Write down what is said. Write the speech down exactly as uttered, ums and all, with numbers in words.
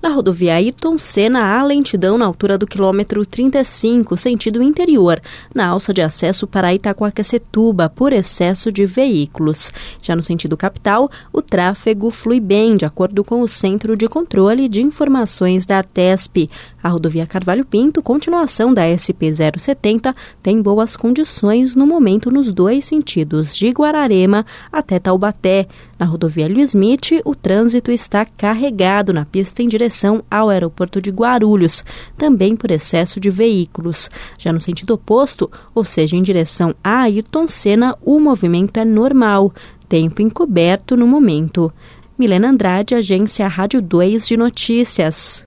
Na rodovia Ayrton Senna, há lentidão na altura do quilômetro trinta e cinco, sentido interior, na alça de acesso para Itaquaquecetuba, por excesso de veículos. Já no sentido capital, o tráfego flui bem, de acordo com o Centro de Controle de Informações da ARTESP. A rodovia Carvalho Pinto, continuação da S P zero setenta, tem boas condições no momento nos dois sentidos, de Guararema até Taubaté. Na rodovia Luiz Smith, o trânsito está carregado na pista em direção ao aeroporto de Guarulhos, também por excesso de veículos. Já no sentido oposto, ou seja, em direção a Ayrton Senna, o movimento é normal, tempo encoberto no momento. Milena Andrade, Agência Rádio dois de Notícias.